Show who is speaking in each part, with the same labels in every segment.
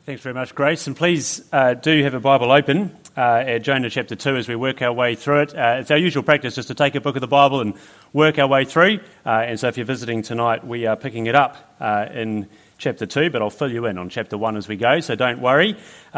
Speaker 1: Thanks very much, Grace. And please do have a Bible open at Jonah chapter 2 as we work our way through it. It's our usual practice just to take a book of the Bible and work our way through. And so if you're visiting tonight, we are picking it up in chapter 2, but I'll fill you in on chapter 1 as we go, so don't worry.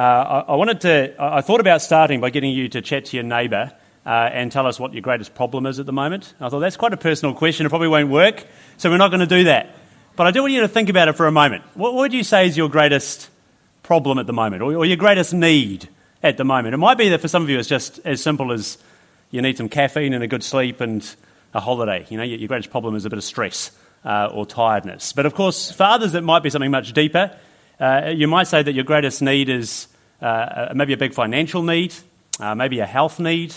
Speaker 1: I thought about starting by getting you to chat to your neighbour and tell us what your greatest problem is at the moment. I thought that's quite a personal question. It probably won't work, so we're not going to do that. But I do want you to think about it for a moment. What would you say is your greatest problem at the moment, or your greatest need at the moment? It might be that for some of you it's just as simple as you need some caffeine and a good sleep and a holiday. You know, your greatest problem is a bit of stress or tiredness. But of course, for others it might be something much deeper. You might say that your greatest need is maybe a big financial need, maybe a health need,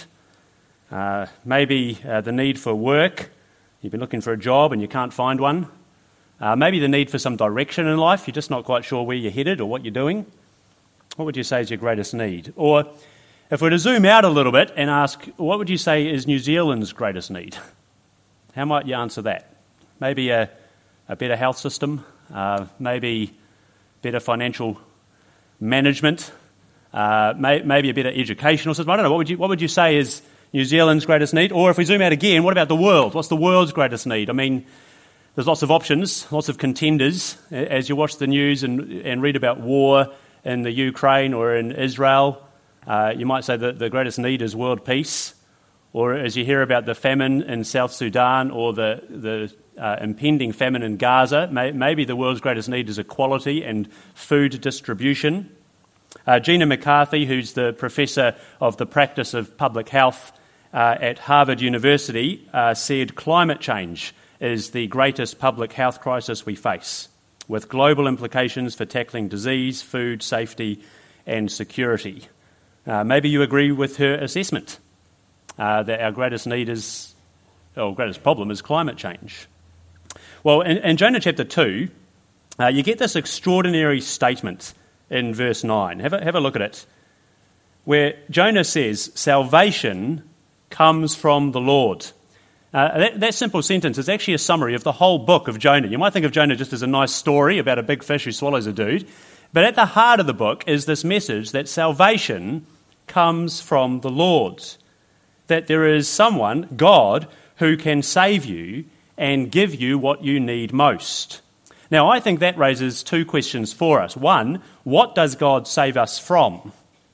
Speaker 1: maybe the need for work. You've been looking for a job and you can't find one. Maybe the need for some direction in life. You're just not quite sure where you're headed or what you're doing. What would you say is your greatest need? Or if we were to zoom out a little bit and ask, what would you say is New Zealand's greatest need? How might you answer that? Maybe a better health system, maybe better financial management, maybe a better educational system. I don't know, what would you say is New Zealand's greatest need? Or if we zoom out again, what about the world? What's the world's greatest need? I mean, there's lots of options, lots of contenders. As you watch the news and read about war in the Ukraine or in Israel, you might say that the greatest need is world peace. Or as you hear about the famine in South Sudan or the impending famine in Gaza, maybe the world's greatest need is equality and food distribution. Gina McCarthy, who's the professor of the practice of public health at Harvard University, said climate change is the greatest public health crisis we face, with global implications for tackling disease, food safety and security. Maybe you agree with her assessment that our greatest problem is climate change. Well, in Jonah chapter 2, you get this extraordinary statement in verse 9. Have a look at it, where Jonah says, "Salvation comes from the Lord." That simple sentence is actually a summary of the whole book of Jonah. You might think of Jonah just as a nice story about a big fish who swallows a dude, but at the heart of the book is this message that salvation comes from the Lord, that there is someone, God, who can save you and give you what you need most. Now, I think that raises two questions for us. One, what does God save us from?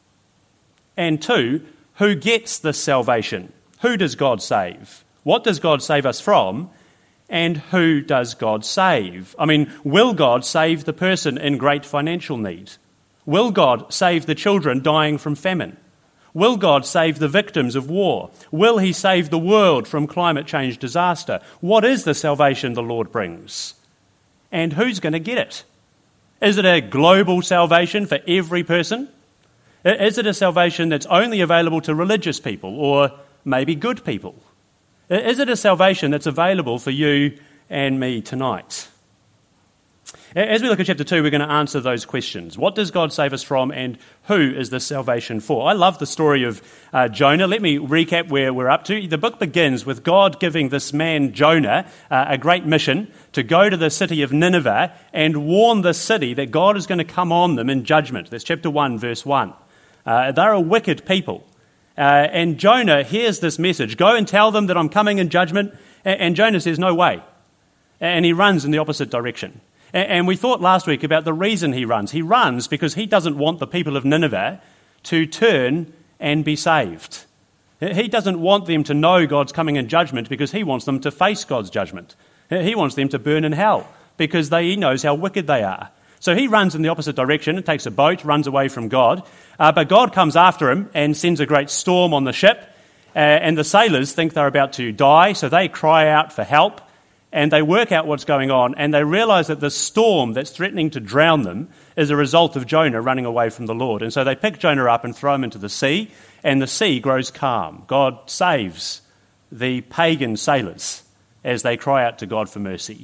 Speaker 1: And two, who gets this salvation? Who does God save? What does God save us from, and who does God save? I mean, will God save the person in great financial need? Will God save the children dying from famine? Will God save the victims of war? Will he save the world from climate change disaster? What is the salvation the Lord brings? And who's going to get it? Is it a global salvation for every person? Is it a salvation that's only available to religious people or maybe good people? Is it a salvation that's available for you and me tonight? As we look at chapter 2, we're going to answer those questions. What does God save us from, and who is this salvation for? I love the story of Jonah. Let me recap where we're up to. The book begins with God giving this man Jonah a great mission to go to the city of Nineveh and warn the city that God is going to come on them in judgment. That's chapter 1, verse 1. They're a wicked people. And Jonah hears this message, go and tell them that I'm coming in judgment. And Jonah says, no way. And he runs in the opposite direction. And we thought last week about the reason he runs. He runs because he doesn't want the people of Nineveh to turn and be saved. He doesn't want them to know God's coming in judgment because he wants them to face God's judgment. He wants them to burn in hell because he knows how wicked they are. So he runs in the opposite direction and takes a boat, runs away from God. But God comes after him and sends a great storm on the ship. And the sailors think they're about to die, so they cry out for help. And they work out what's going on, and they realise that the storm that's threatening to drown them is a result of Jonah running away from the Lord. And so they pick Jonah up and throw him into the sea, and the sea grows calm. God saves the pagan sailors as they cry out to God for mercy.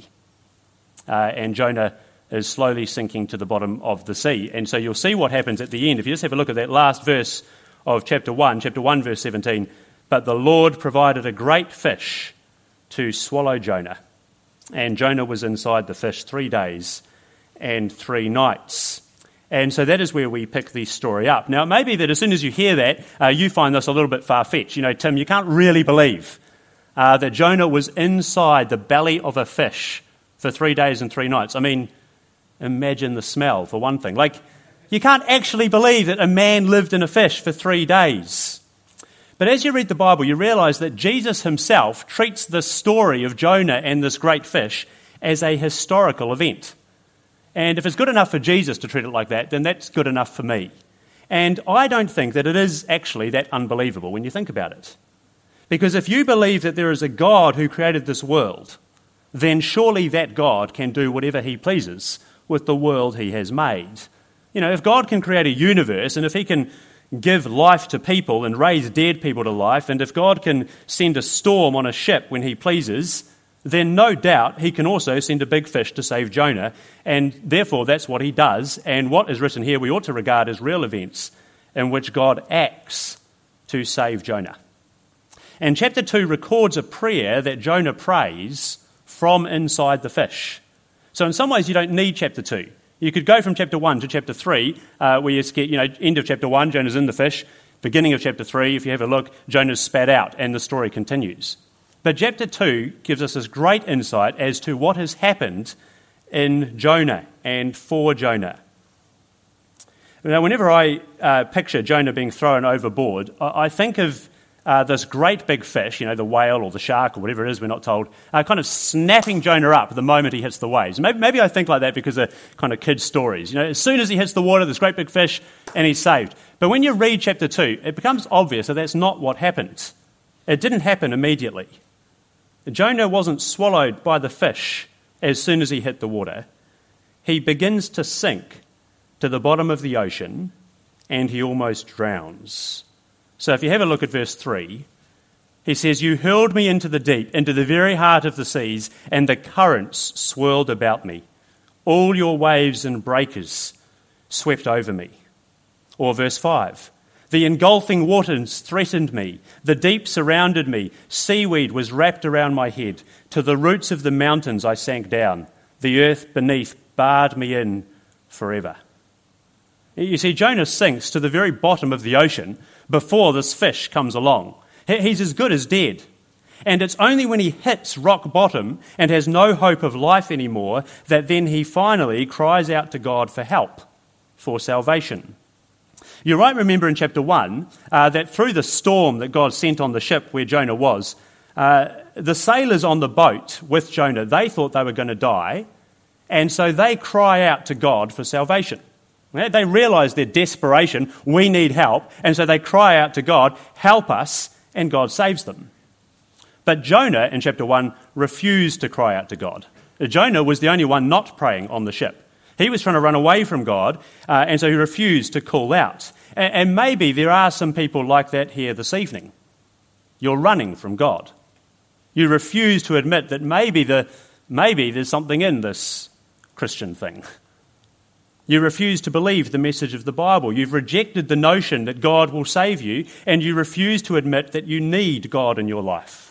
Speaker 1: And Jonah is slowly sinking to the bottom of the sea. And so you'll see what happens at the end. If you just have a look at that last verse of chapter 1 verse 17, "But the Lord provided a great fish to swallow Jonah. And Jonah was inside the fish 3 days and 3 nights. And so that is where we pick the story up. Now, it may be that as soon as you hear that, you find this a little bit far-fetched. You know, Tim, you can't really believe that Jonah was inside the belly of a fish for 3 days and 3 nights. I mean, imagine the smell, for one thing. Like, you can't actually believe that a man lived in a fish for 3 days. But as you read the Bible, you realise that Jesus himself treats this story of Jonah and this great fish as a historical event. And if it's good enough for Jesus to treat it like that, then that's good enough for me. And I don't think that it is actually that unbelievable when you think about it. Because if you believe that there is a God who created this world, then surely that God can do whatever he pleases with the world he has made. You know, if God can create a universe, and if he can give life to people and raise dead people to life, and if God can send a storm on a ship when he pleases, then no doubt he can also send a big fish to save Jonah, and therefore that's what he does. And what is written here we ought to regard as real events in which God acts to save Jonah. And chapter 2 records a prayer that Jonah prays from inside the fish. So in some ways you don't need chapter 2. You could go from chapter 1 to chapter 3, where you get, end of chapter 1, Jonah's in the fish. Beginning of chapter 3, if you have a look, Jonah's spat out, and the story continues. But chapter 2 gives us this great insight as to what has happened in Jonah and for Jonah. Now, whenever I picture Jonah being thrown overboard, I think of this great big fish, the whale or the shark or whatever it is, we're not told, kind of snapping Jonah up the moment he hits the waves. Maybe I think like that because of kind of kids' stories. As soon as he hits the water, this great big fish, and he's saved. But when you read chapter 2, it becomes obvious that that's not what happened. It didn't happen immediately. Jonah wasn't swallowed by the fish as soon as he hit the water. He begins to sink to the bottom of the ocean, and he almost drowns. So if you have a look at verse 3, he says, "You hurled me into the deep, into the very heart of the seas, and the currents swirled about me. All your waves and breakers swept over me." Or verse 5, "The engulfing waters threatened me. The deep surrounded me. Seaweed was wrapped around my head. To the roots of the mountains I sank down. The earth beneath barred me in forever." You see, Jonah sinks to the very bottom of the ocean before this fish comes along. He's as good as dead. And it's only when he hits rock bottom and has no hope of life anymore that then he finally cries out to God for help, for salvation. You might remember in chapter 1 that through the storm that God sent on the ship where Jonah was, the sailors on the boat with Jonah, they thought they were going to die, and so they cry out to God for salvation. They realise their desperation, we need help, and so they cry out to God, help us, and God saves them. But Jonah, in chapter 1, refused to cry out to God. Jonah was the only one not praying on the ship. He was trying to run away from God, and so he refused to call out. And maybe there are some people like that here this evening. You're running from God. You refuse to admit that maybe there's something in this Christian thing. You refuse to believe the message of the Bible. You've rejected the notion that God will save you, and you refuse to admit that you need God in your life.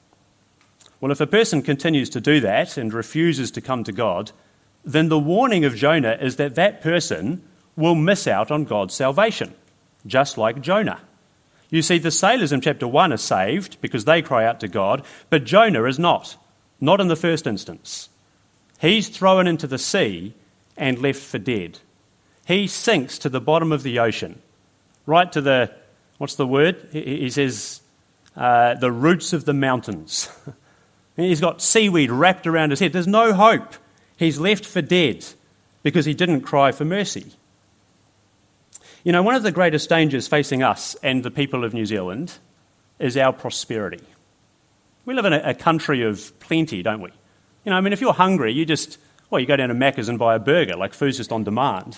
Speaker 1: Well, if a person continues to do that and refuses to come to God, then the warning of Jonah is that that person will miss out on God's salvation, just like Jonah. You see, the sailors in chapter 1 are saved because they cry out to God, but Jonah is not in the first instance. He's thrown into the sea and left for dead. He sinks to the bottom of the ocean, right to the, what's the word? He says, the roots of the mountains. He's got seaweed wrapped around his head. There's no hope. He's left for dead because he didn't cry for mercy. One of the greatest dangers facing us and the people of New Zealand is our prosperity. We live in a country of plenty, don't we? If you're hungry, you go down to Macca's and buy a burger, like food's just on demand.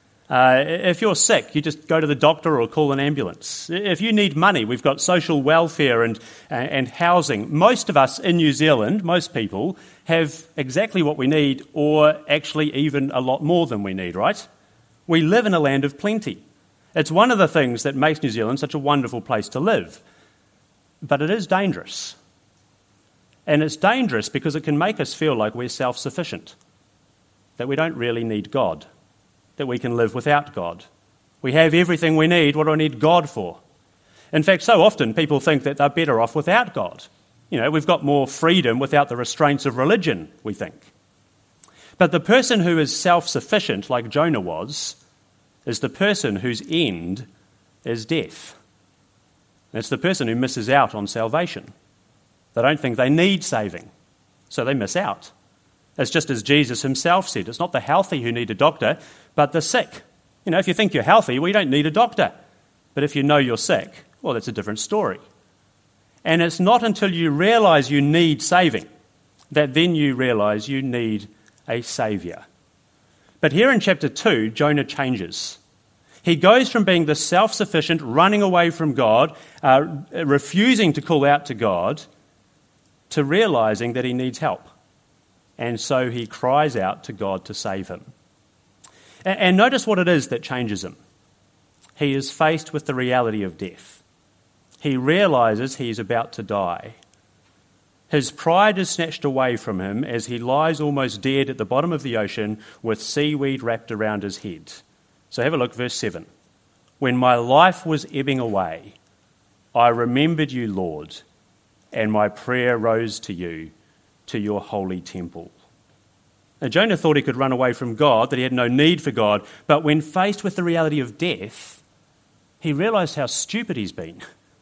Speaker 1: If you're sick, you just go to the doctor or call an ambulance. If you need money, we've got social welfare and housing. Most of us in New Zealand, most people, have exactly what we need, or actually even a lot more than we need, right? We live in a land of plenty. It's one of the things that makes New Zealand such a wonderful place to live. But it is dangerous. And it's dangerous because it can make us feel like we're self-sufficient, that we don't really need God. that we can live without God. We have everything we need. What do I need God for? In fact, so often people think that they're better off without God. We've got more freedom without the restraints of religion, we think. But the person who is self-sufficient, like Jonah was, is the person whose end is death. It's the person who misses out on salvation. They don't think they need saving, so they miss out. It's just as Jesus himself said, it's not the healthy who need a doctor, but the sick. If you think you're healthy, well, you don't need a doctor. But if you know you're sick, well, that's a different story. And it's not until you realise you need saving that then you realise you need a saviour. But here in chapter 2, Jonah changes. He goes from being the self-sufficient, running away from God, refusing to call out to God, to realising that he needs help. And so he cries out to God to save him. And notice what it is that changes him. He is faced with the reality of death. He realises he is about to die. His pride is snatched away from him as he lies almost dead at the bottom of the ocean with seaweed wrapped around his head. So have a look, verse 7. When my life was ebbing away, I remembered you, Lord, and my prayer rose to you, to your holy temple. Now, Jonah thought he could run away from God, that he had no need for God, but when faced with the reality of death, he realised how stupid he's been.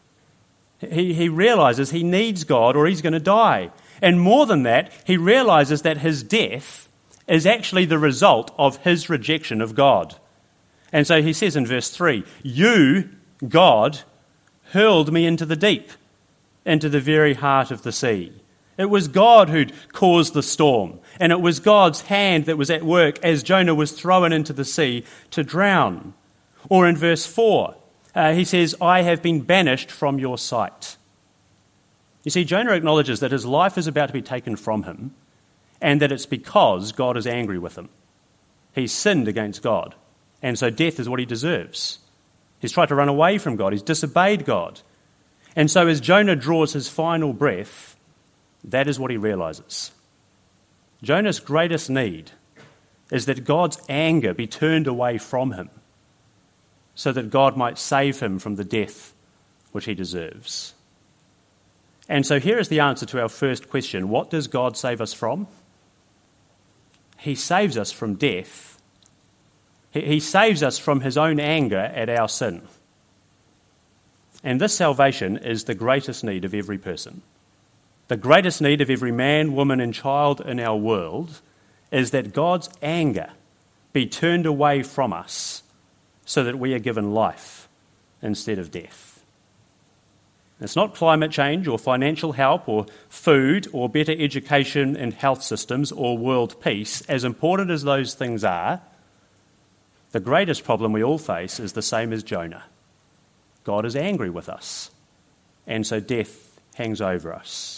Speaker 1: He realises he needs God or he's going to die. And more than that, he realises that his death is actually the result of his rejection of God. And so he says in verse 3, you, God, hurled me into the deep, into the very heart of the sea. It was God who'd caused the storm, and it was God's hand that was at work as Jonah was thrown into the sea to drown. Or in verse 4, he says, I have been banished from your sight. You see, Jonah acknowledges that his life is about to be taken from him, and that it's because God is angry with him. He's sinned against God, and so death is what he deserves. He's tried to run away from God. He's disobeyed God. And so as Jonah draws his final breath, that is what he realises. Jonah's greatest need is that God's anger be turned away from him so that God might save him from the death which he deserves. And so here is the answer to our first question. What does God save us from? He saves us from death. He saves us from his own anger at our sin. And this salvation is the greatest need of every person. The greatest need of every man, woman and child in our world is that God's anger be turned away from us so that we are given life instead of death. It's not climate change or financial help or food or better education and health systems or world peace, as important as those things are. The greatest problem we all face is the same as Jonah. God is angry with us, and so death hangs over us.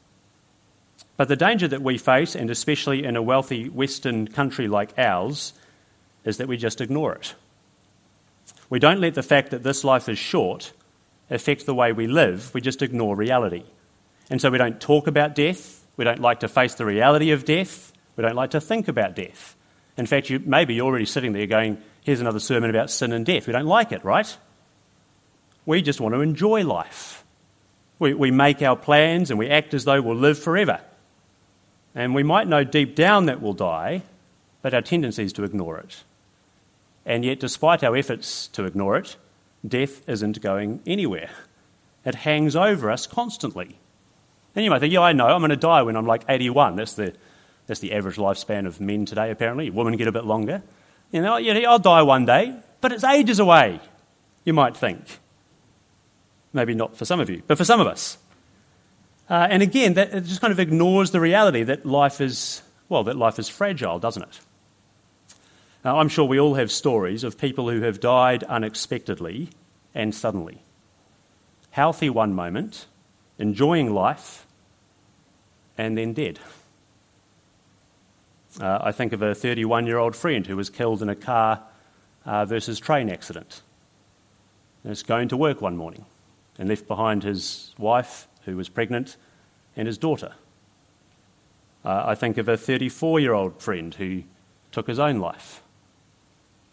Speaker 1: But the danger that we face, and especially in a wealthy Western country like ours, is that we just ignore it. We don't let the fact that this life is short affect the way we live. We just ignore reality. And so we don't talk about death. We don't like to face the reality of death. We don't like to think about death. In fact, maybe you're already sitting there going, here's another sermon about sin and death. We don't like it, right? We just want to enjoy life. We make our plans and we act as though we'll live forever. And we might know deep down that we'll die, but our tendency is to ignore it. And yet, despite our efforts to ignore it, death isn't going anywhere. It hangs over us constantly. And you might think, yeah, I know, I'm going to die when I'm like 81. That's the average lifespan of men today, apparently. Women get a bit longer. I'll die one day, but it's ages away, you might think. Maybe not for some of you, but for some of us. And again, that it just kind of ignores the reality that life is fragile, doesn't it? Now, I'm sure we all have stories of people who have died unexpectedly and suddenly. Healthy one moment, enjoying life, and then dead. I think of a 31-year-old friend who was killed in a car versus train accident. He was going to work one morning and left behind his wife, who was pregnant, and his daughter. I think of a 34-year-old friend who took his own life.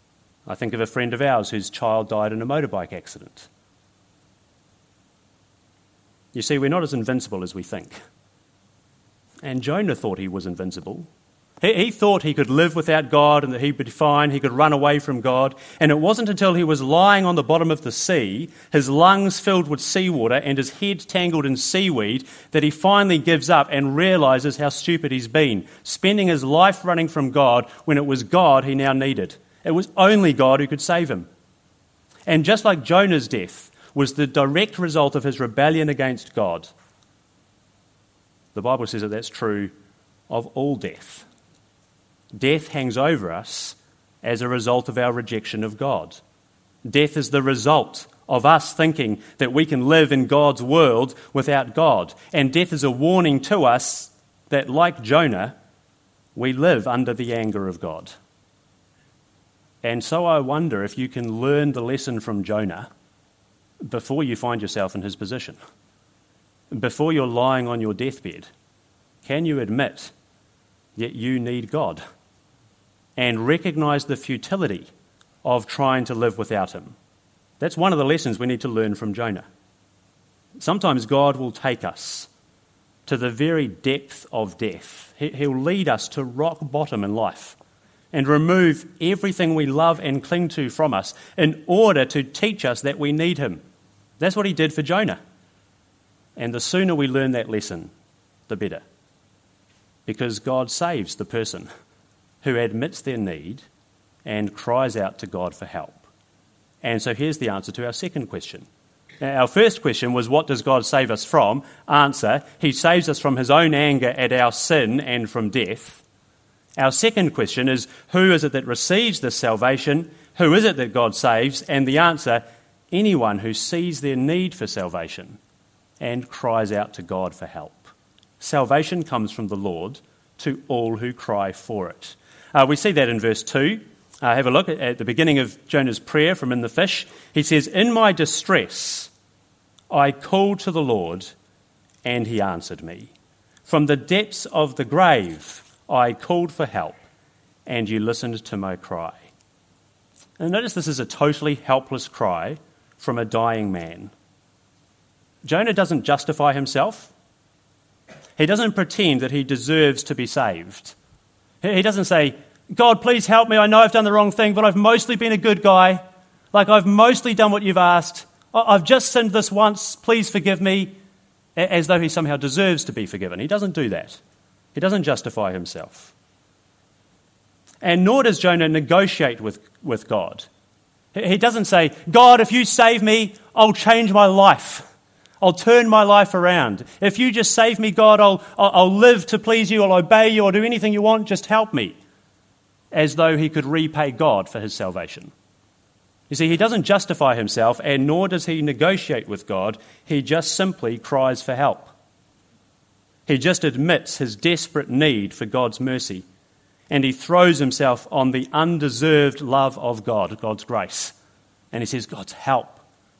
Speaker 1: I think of a friend of ours whose child died in a motorbike accident. You see, we're not as invincible as we think. And Jonah thought he was invincible. He thought he could live without God and that he'd be fine, he could run away from God. And it wasn't until he was lying on the bottom of the sea, his lungs filled with seawater and his head tangled in seaweed, that he finally gives up and realizes how stupid he's been, spending his life running from God when it was God he now needed. It was only God who could save him. And just like Jonah's death was the direct result of his rebellion against God, the Bible says that that's true of all death. Death hangs over us as a result of our rejection of God. Death is the result of us thinking that we can live in God's world without God. And death is a warning to us that, like Jonah, we live under the anger of God. And so I wonder if you can learn the lesson from Jonah before you find yourself in his position. Before you're lying on your deathbed, can you admit that you need God and recognize the futility of trying to live without him? That's one of the lessons we need to learn from Jonah. Sometimes God will take us to the very depth of death. He'll lead us to rock bottom in life and remove everything we love and cling to from us in order to teach us that we need him. That's what he did for Jonah. And the sooner we learn that lesson, the better. Because God saves the person who admits their need and cries out to God for help. And so here's the answer to our second question. Now, our first question was, what does God save us from? Answer, he saves us from his own anger at our sin and from death. Our second question is, who is it that receives this salvation? Who is it that God saves? And the answer, anyone who sees their need for salvation and cries out to God for help. Salvation comes from the Lord to all who cry for it. We see that in verse 2. Have a look at the beginning of Jonah's prayer from in the fish. He says, "In my distress I called to the Lord, and he answered me. From the depths of the grave I called for help, and you listened to my cry." And notice this is a totally helpless cry from a dying man. Jonah doesn't justify himself. He doesn't pretend that he deserves to be saved. He doesn't say, "God, please help me. I know I've done the wrong thing, but I've mostly been a good guy. Like, I've mostly done what you've asked. I've just sinned this once. Please forgive me," as though he somehow deserves to be forgiven. He doesn't do that. He doesn't justify himself. And nor does Jonah negotiate with God. He doesn't say, "God, if you save me, I'll change my life. I'll turn my life around. If you just save me, God, I'll live to please you, I'll obey you, I'll do anything you want, just help me." As though he could repay God for his salvation. You see, he doesn't justify himself, and nor does he negotiate with God. He just simply cries for help. He just admits his desperate need for God's mercy, and he throws himself on the undeserved love of God, God's grace. And he says, "God's help."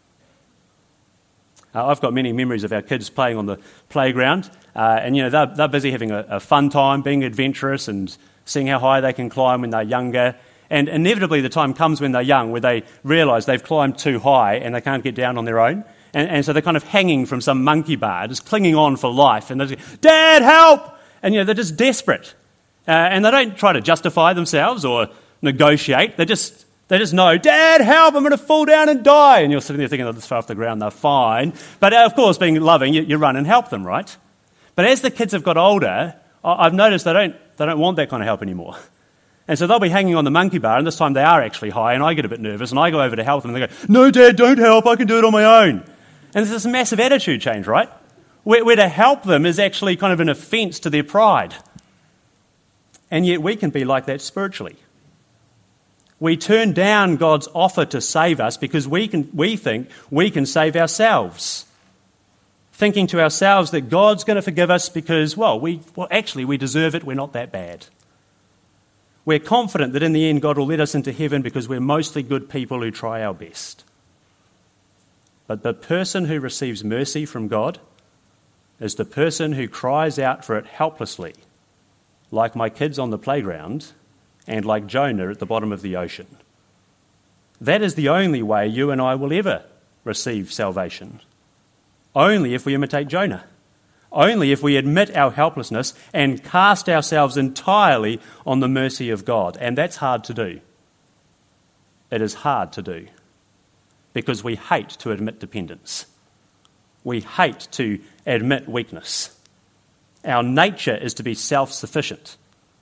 Speaker 1: I've got many memories of our kids playing on the playground, and they're busy having a fun time, being adventurous and seeing how high they can climb when they're younger. And inevitably the time comes when they're young where they realise they've climbed too high and they can't get down on their own. And so they're kind of hanging from some monkey bar, just clinging on for life. And they're just, "Dad, help!" And they're just desperate. And they don't try to justify themselves or negotiate. They just know, "Dad, help, I'm going to fall down and die." And you're sitting there thinking, "Oh, this far off the ground, they're fine." But of course, being loving, you run and help them, right? But as the kids have got older, I've noticed they don't want that kind of help anymore. And so they'll be hanging on the monkey bar, and this time they are actually high, and I get a bit nervous, and I go over to help them, and they go, "No, Dad, don't help, I can do it on my own." And there's this massive attitude change, right? Where to help them is actually kind of an offence to their pride. And yet we can be like that spiritually. We turn down God's offer to save us because we think we can save ourselves. Thinking to ourselves that God's going to forgive us because, we deserve it, we're not that bad. We're confident that in the end God will let us into heaven because we're mostly good people who try our best. But the person who receives mercy from God is the person who cries out for it helplessly, like my kids on the playground and like Jonah at the bottom of the ocean. That is the only way you and I will ever receive salvation. Only if we imitate Jonah. Only if we admit our helplessness and cast ourselves entirely on the mercy of God. And that's hard to do. It is hard to do because we hate to admit dependence. We hate to admit weakness. Our nature is to be self-sufficient.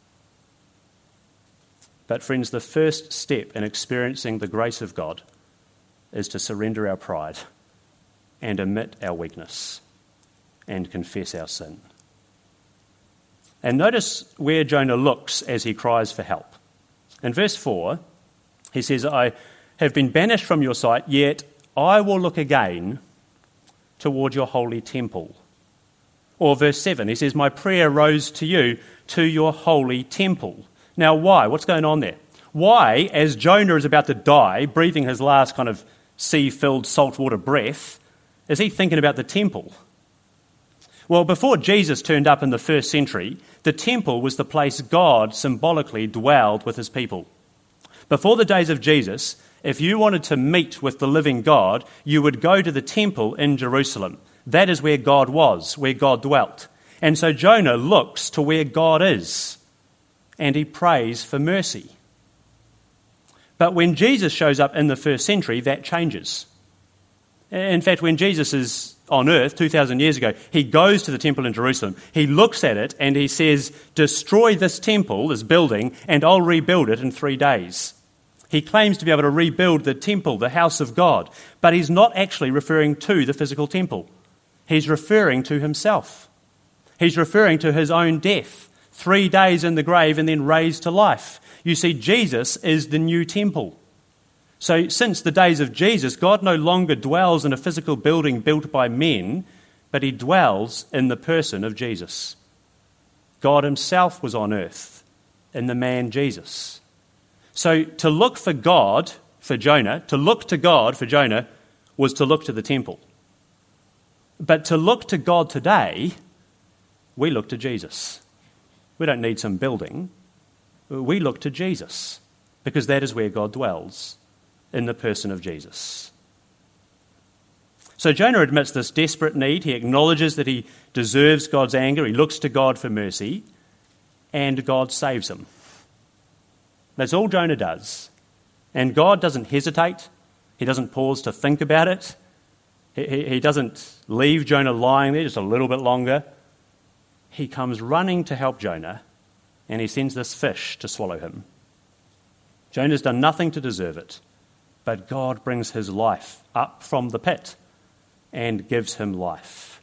Speaker 1: But friends, the first step in experiencing the grace of God is to surrender our pride and admit our weakness and confess our sin. And notice where Jonah looks as he cries for help. In verse 4, he says, I have been banished from your sight, yet I will look again toward your holy temple. Or verse 7, he says, my prayer rose to you, to your holy temple. Now why? What's going on there? Why, as Jonah is about to die, breathing his last kind of sea-filled saltwater breath, is he thinking about the temple? Well, before Jesus turned up in the first century, the temple was the place God symbolically dwelled with his people. Before the days of Jesus, if you wanted to meet with the living God, you would go to the temple in Jerusalem. That is where God was, where God dwelt. And so Jonah looks to where God is, and he prays for mercy. But when Jesus shows up in the first century, that changes. In fact, when Jesus is on earth 2,000 years ago, he goes to the temple in Jerusalem. He looks at it and he says, destroy this temple, this building, and I'll rebuild it in 3 days. He claims to be able to rebuild the temple, the house of God, but he's not actually referring to the physical temple. He's referring to himself. He's referring to his own death, 3 days in the grave and then raised to life. You see, Jesus is the new temple. So since the days of Jesus, God no longer dwells in a physical building built by men, but he dwells in the person of Jesus. God himself was on earth in the man Jesus. So to look for God for Jonah, to look to God for Jonah, was to look to the temple. But to look to God today, we look to Jesus. We don't need some building. We look to Jesus, because that is where God dwells, in the person of Jesus. So Jonah admits this desperate need. He acknowledges that he deserves God's anger. He looks to God for mercy, and God saves him. That's all Jonah does. And God doesn't hesitate. He doesn't pause to think about it. He doesn't leave Jonah lying there just a little bit longer. He comes running to help Jonah, and he sends this fish to swallow him. Jonah's done nothing to deserve it, but God brings his life up from the pit and gives him life.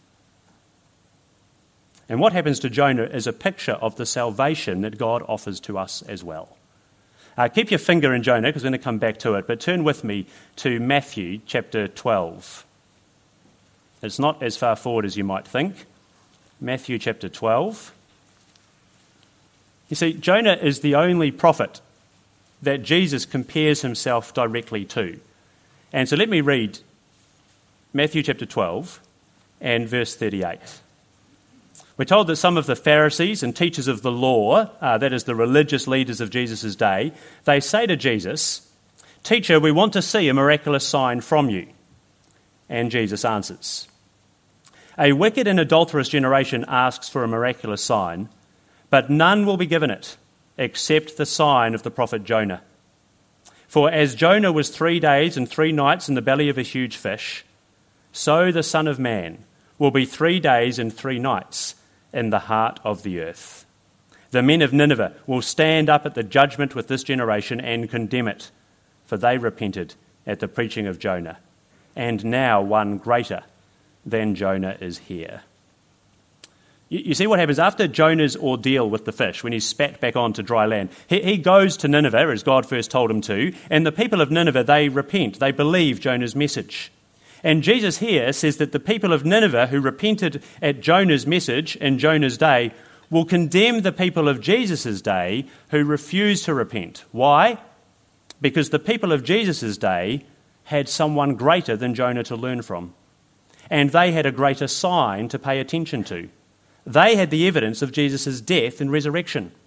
Speaker 1: And what happens to Jonah is a picture of the salvation that God offers to us as well. Keep your finger in Jonah, because we're going to come back to it, but turn with me to Matthew chapter 12. It's not as far forward as you might think. Matthew chapter 12. You see, Jonah is the only prophet that Jesus compares himself directly to. And so let me read Matthew chapter 12 and verse 38. We're told that some of the Pharisees and teachers of the law, that is the religious leaders of Jesus' day, they say to Jesus, "Teacher, we want to see a miraculous sign from you." And Jesus answers, "A wicked and adulterous generation asks for a miraculous sign, but none will be given it, except the sign of the prophet Jonah. For as Jonah was 3 days and 3 nights in the belly of a huge fish, so the Son of Man will be 3 days and 3 nights in the heart of the earth. The men of Nineveh will stand up at the judgment with this generation and condemn it, for they repented at the preaching of Jonah, and now one greater than Jonah is here." You see what happens after Jonah's ordeal with the fish, when he's spat back onto dry land. He goes to Nineveh, as God first told him to, and the people of Nineveh, they repent. They believe Jonah's message. And Jesus here says that the people of Nineveh who repented at Jonah's message in Jonah's day will condemn the people of Jesus' day who refuse to repent. Why? Because the people of Jesus' day had someone greater than Jonah to learn from. And they had a greater sign to pay attention to. They had the evidence of Jesus' death and resurrection.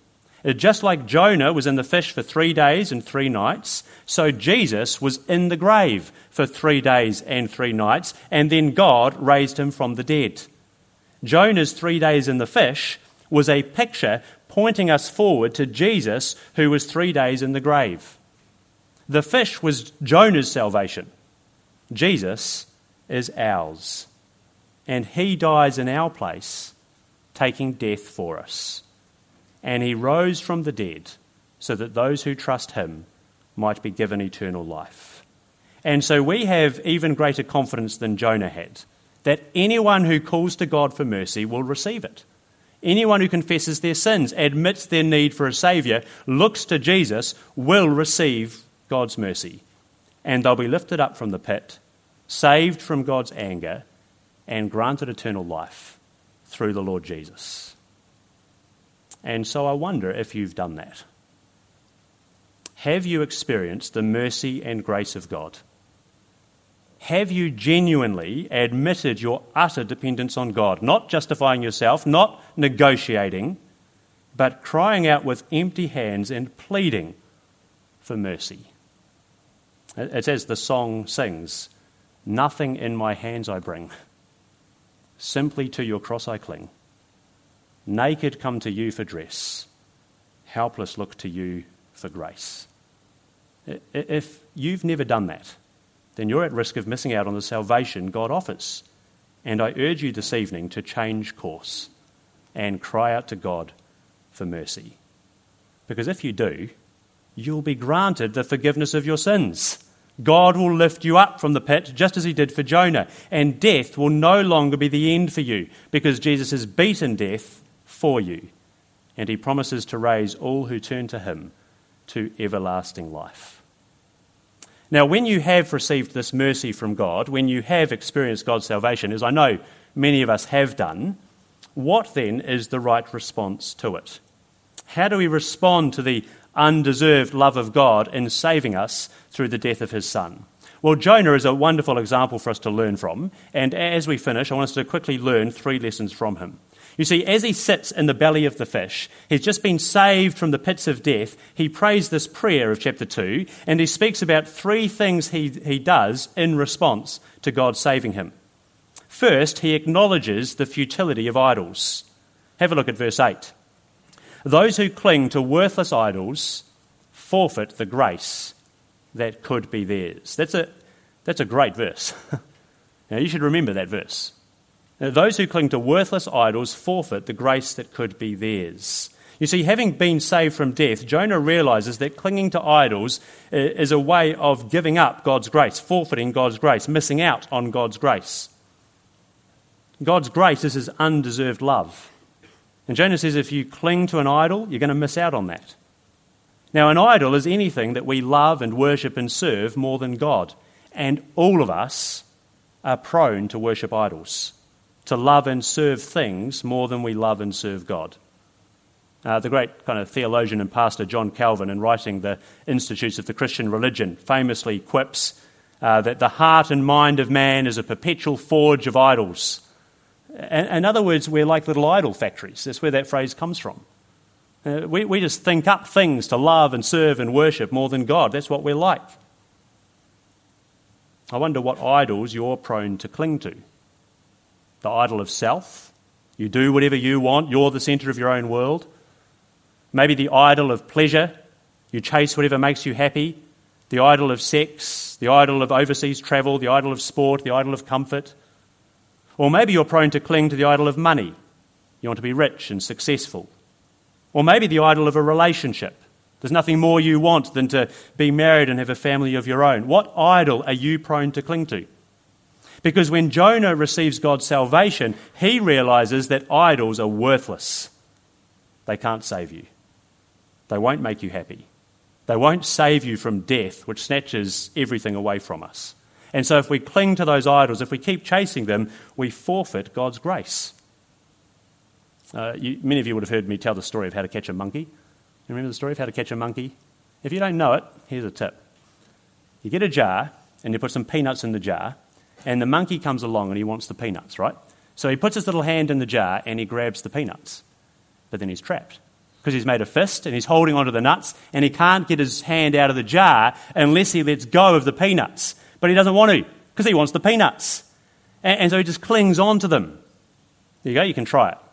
Speaker 1: Just like Jonah was in the fish for 3 days and 3 nights, so Jesus was in the grave for 3 days and 3 nights, and then God raised him from the dead. Jonah's 3 days in the fish was a picture pointing us forward to Jesus, who was 3 days in the grave. The fish was Jonah's salvation. Jesus is ours. And he dies in our place, taking death for us. And he rose from the dead so that those who trust him might be given eternal life. And so we have even greater confidence than Jonah had, that anyone who calls to God for mercy will receive it. Anyone who confesses their sins, admits their need for a Saviour, looks to Jesus, will receive God's mercy. And they'll be lifted up from the pit, saved from God's anger, and granted eternal life through the Lord Jesus. And so I wonder if you've done that. Have you experienced the mercy and grace of God? Have you genuinely admitted your utter dependence on God, not justifying yourself, not negotiating, but crying out with empty hands and pleading for mercy? It's as the song sings, "Nothing in my hands I bring, simply to your cross I cling. Naked come to you for dress, helpless look to you for grace." If you've never done that, then you're at risk of missing out on the salvation God offers. And I urge you this evening to change course and cry out to God for mercy. Because if you do, you'll be granted the forgiveness of your sins. God will lift you up from the pit just as he did for Jonah, and death will no longer be the end for you because Jesus has beaten death for you, and he promises to raise all who turn to him to everlasting life. Now, when you have received this mercy from God, when you have experienced God's salvation, as I know many of us have done, what then is the right response to it? How do we respond to the undeserved love of God in saving us through the death of his Son? Well, Jonah is a wonderful example for us to learn from, and as we finish, I want us to quickly learn 3 lessons from him. You see, as he sits in the belly of the fish, he's just been saved from the pits of death. He prays this prayer of chapter 2, and he speaks about 3 things he does in response to God saving him. First, he acknowledges the futility of idols. Have a look at verse 8. Those who cling to worthless idols forfeit the grace that could be theirs. That's a great verse. Now, you should remember that verse. Now, those who cling to worthless idols forfeit the grace that could be theirs. You see, having been saved from death, Jonah realises that clinging to idols is a way of giving up God's grace, forfeiting God's grace, missing out on God's grace. God's grace is his undeserved love. And Jonah says if you cling to an idol, you're going to miss out on that. Now, an idol is anything that we love and worship and serve more than God. And all of us are prone to worship idols, to love and serve things more than we love and serve God. The great kind of theologian and pastor John Calvin, in writing the Institutes of the Christian Religion, famously quips that the heart and mind of man is a perpetual forge of idols. In other words, we're like little idol factories. That's where that phrase comes from. We just think up things to love and serve and worship more than God. That's what we're like. I wonder what idols you're prone to cling to. The idol of self. You do whatever you want. You're the centre of your own world. Maybe the idol of pleasure. You chase whatever makes you happy. The idol of sex. The idol of overseas travel. The idol of sport. The idol of comfort. Or maybe you're prone to cling to the idol of money. You want to be rich and successful. Or maybe the idol of a relationship. There's nothing more you want than to be married and have a family of your own. What idol are you prone to cling to? Because when Jonah receives God's salvation, he realises that idols are worthless. They can't save you. They won't make you happy. They won't save you from death, which snatches everything away from us. And so if we cling to those idols, if we keep chasing them, we forfeit God's grace. Many of you would have heard me tell the story of how to catch a monkey. You remember the story of how to catch a monkey? If you don't know it, here's a tip. You get a jar and you put some peanuts in the jar, and the monkey comes along and he wants the peanuts, right? So he puts his little hand in the jar and he grabs the peanuts. But then he's trapped because he's made a fist and he's holding onto the nuts and he can't get his hand out of the jar unless he lets go of the peanuts. But he doesn't want to because he wants the peanuts. And so he just clings on to them. There you go, you can try it.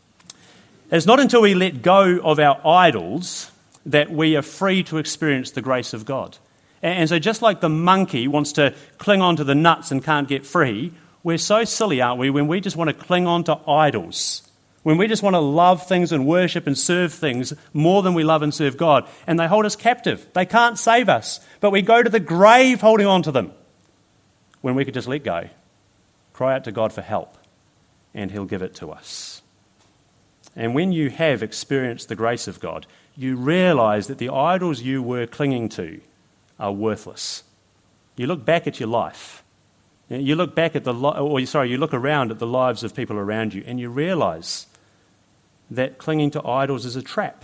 Speaker 1: It's not until we let go of our idols that we are free to experience the grace of God. And so just like the monkey wants to cling on to the nuts and can't get free, we're so silly, aren't we, when we just want to cling on to idols. When we just want to love things and worship and serve things more than we love and serve God, and they hold us captive. They can't save us, but we go to the grave holding on to them. When we could just let go, cry out to God for help, and he'll give it to us. And when you have experienced the grace of God, you realise that the idols you were clinging to are worthless. You look back at your life. You look back at you look around at the lives of people around you, and you realise that clinging to idols is a trap,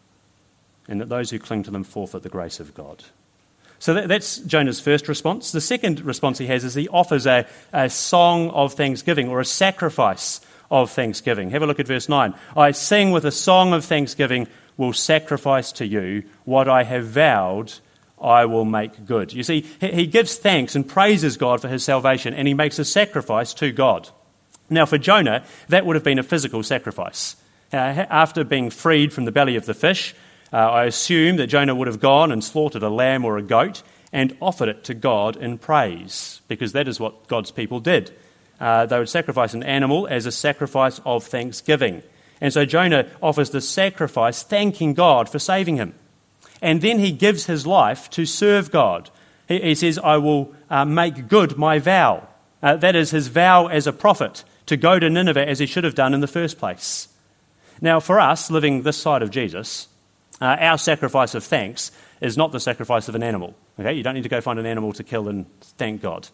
Speaker 1: and that those who cling to them forfeit the grace of God. So that's Jonah's first response. The second response he has is he offers a song of thanksgiving, or a sacrifice of thanksgiving. Have a look at verse 9. I sing with a song of thanksgiving, will sacrifice to you what I have vowed I will make good. You see, he gives thanks and praises God for his salvation, and he makes a sacrifice to God. Now, for Jonah, that would have been a physical sacrifice. After being freed from the belly of the fish, I assume that Jonah would have gone and slaughtered a lamb or a goat and offered it to God in praise, because that is what God's people did. They would sacrifice an animal as a sacrifice of thanksgiving. And so Jonah offers the sacrifice thanking God for saving him. And then he gives his life to serve God. He says, I will make good my vow. That is his vow as a prophet, to go to Nineveh as he should have done in the first place. Now, for us, living this side of Jesus, our sacrifice of thanks is not the sacrifice of an animal. Okay, you don't need to go find an animal to kill and thank God.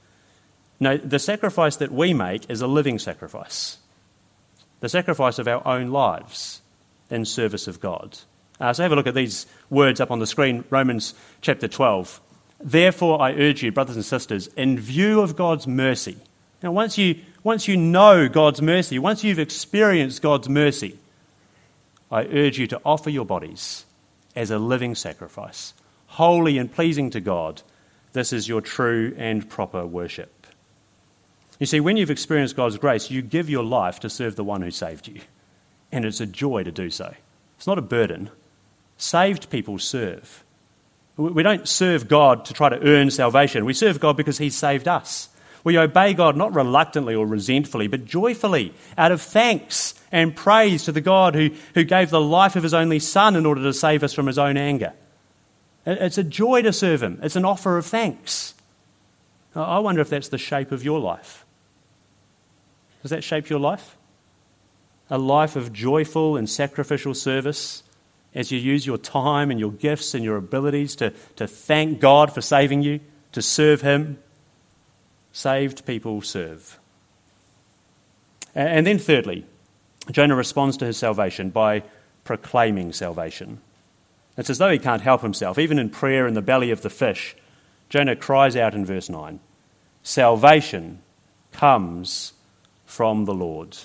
Speaker 1: No, the sacrifice that we make is a living sacrifice. The sacrifice of our own lives in service of God. So have a look at these words up on the screen, Romans chapter 12. Therefore, I urge you, brothers and sisters, in view of God's mercy. Now, once you know God's mercy, once you've experienced God's mercy, I urge you to offer your bodies as a living sacrifice, holy and pleasing to God. This is your true and proper worship. You see, when you've experienced God's grace, you give your life to serve the one who saved you. And it's a joy to do so. It's not a burden. Saved people serve. We don't serve God to try to earn salvation. We serve God because he's saved us. We obey God not reluctantly or resentfully, but joyfully, out of thanks and praise to the God who gave the life of his only Son in order to save us from his own anger. It's a joy to serve him. It's an offer of thanks. I wonder if that's the shape of your life. Does that shape your life? A life of joyful and sacrificial service as you use your time and your gifts and your abilities to thank God for saving you, to serve him. Saved people serve. And then thirdly, Jonah responds to his salvation by proclaiming salvation. It's as though he can't help himself. Even in prayer in the belly of the fish, Jonah cries out in verse 9, salvation comes from the Lord.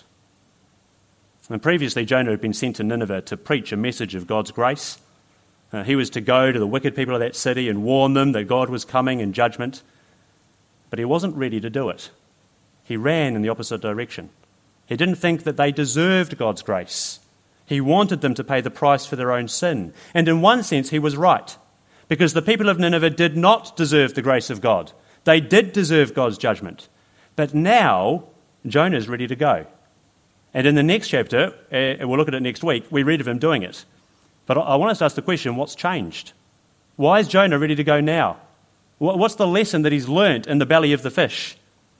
Speaker 1: And previously, Jonah had been sent to Nineveh to preach a message of God's grace. He was to go to the wicked people of that city and warn them that God was coming in judgment. But he wasn't ready to do it. He ran in the opposite direction. He didn't think that they deserved God's grace. He wanted them to pay the price for their own sin. And in one sense, he was right, because the people of Nineveh did not deserve the grace of God. They did deserve God's judgment. But now, Jonah is ready to go. And in the next chapter, and we'll look at it next week, we read of him doing it. But I want us to ask the question, what's changed? Why is Jonah ready to go now? What's the lesson that he's learnt in the belly of the fish?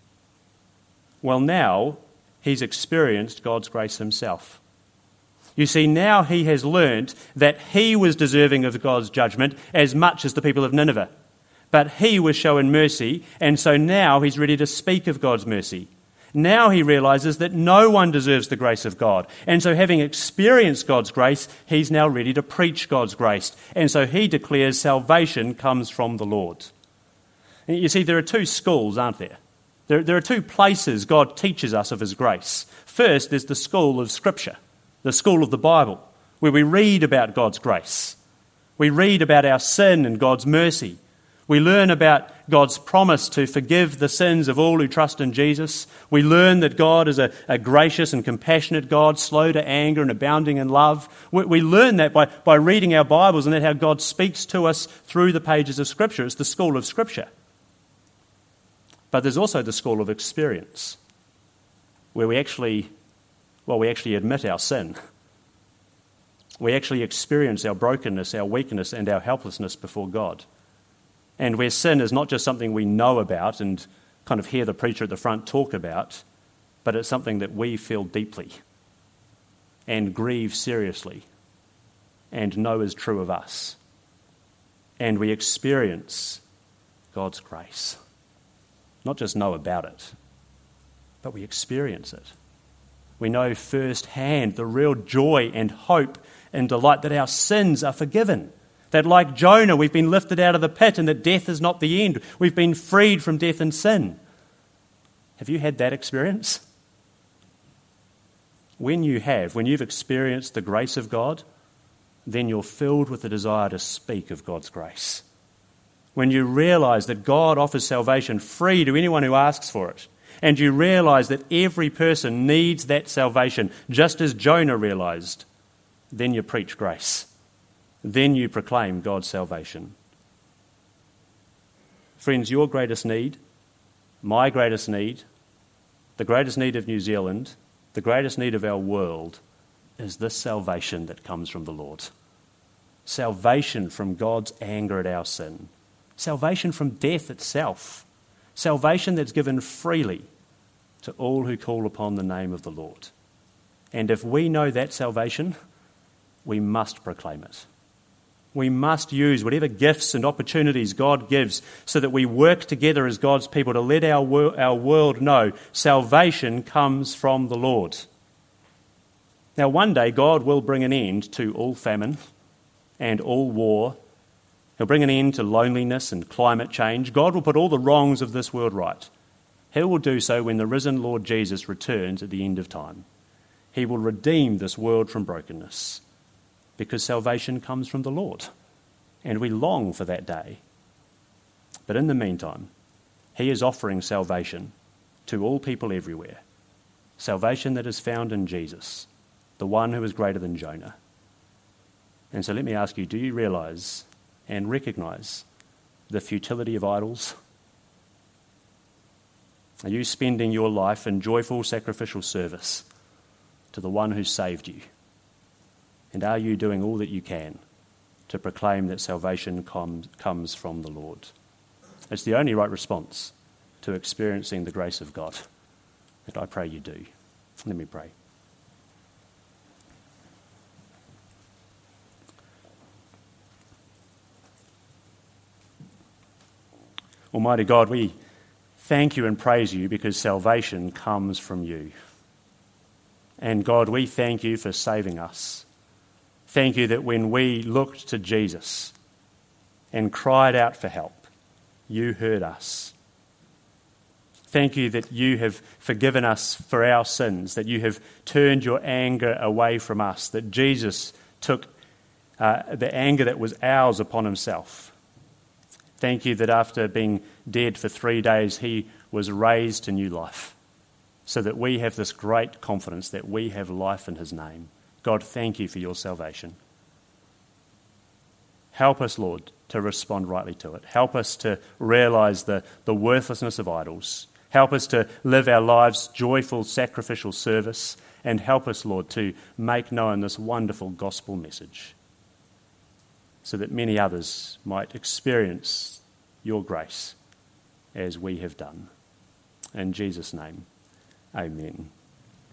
Speaker 1: Well, now he's experienced God's grace himself. You see, now he has learnt that he was deserving of God's judgment as much as the people of Nineveh. But he was shown mercy, and so now he's ready to speak of God's mercy. Now he realises that no one deserves the grace of God. And so having experienced God's grace, he's now ready to preach God's grace. And so he declares salvation comes from the Lord. And you see, there are two schools, aren't there? There are two places God teaches us of his grace. First, there's the school of Scripture, the school of the Bible, where we read about God's grace. We read about our sin and God's mercy. We learn about God's promise to forgive the sins of all who trust in Jesus. We learn that God is a gracious and compassionate God, slow to anger and abounding in love. We learn that by reading our Bibles, and that how God speaks to us through the pages of Scripture. It's the school of Scripture. But there's also the school of experience, where we actually admit our sin. We actually experience our brokenness, our weakness, and our helplessness before God. And where sin is not just something we know about and kind of hear the preacher at the front talk about, but it's something that we feel deeply and grieve seriously and know is true of us. And we experience God's grace. Not just know about it, but we experience it. We know firsthand the real joy and hope and delight that our sins are forgiven. That like Jonah, we've been lifted out of the pit and that death is not the end. We've been freed from death and sin. Have you had that experience? When you've experienced the grace of God, then you're filled with the desire to speak of God's grace. When you realise that God offers salvation free to anyone who asks for it, and you realise that every person needs that salvation, just as Jonah realised, then you preach grace. Then you proclaim God's salvation. Friends, your greatest need, my greatest need, the greatest need of New Zealand, the greatest need of our world is this salvation that comes from the Lord. Salvation from God's anger at our sin. Salvation from death itself. Salvation that's given freely to all who call upon the name of the Lord. And if we know that salvation, we must proclaim it. We must use whatever gifts and opportunities God gives so that we work together as God's people to let our world know salvation comes from the Lord. Now, one day God will bring an end to all famine and all war. He'll bring an end to loneliness and climate change. God will put all the wrongs of this world right. He will do so when the risen Lord Jesus returns at the end of time. He will redeem this world from brokenness, because salvation comes from the Lord, and we long for that day. But in the meantime, he is offering salvation to all people everywhere, salvation that is found in Jesus, the one who is greater than Jonah. And so let me ask you, do you realise and recognise the futility of idols? Are you spending your life in joyful sacrificial service to the one who saved you? And are you doing all that you can to proclaim that salvation comes from the Lord? It's the only right response to experiencing the grace of God. And I pray you do. Let me pray. Almighty God, we thank you and praise you because salvation comes from you. And God, we thank you for saving us. Thank you that when we looked to Jesus and cried out for help, you heard us. Thank you that you have forgiven us for our sins, that you have turned your anger away from us, that Jesus took the anger that was ours upon himself. Thank you that after being dead for 3 days, he was raised to new life, so that we have this great confidence that we have life in his name. God, thank you for your salvation. Help us, Lord, to respond rightly to it. Help us to realise the worthlessness of idols. Help us to live our lives joyful, sacrificial service. And help us, Lord, to make known this wonderful gospel message so that many others might experience your grace as we have done. In Jesus' name, amen.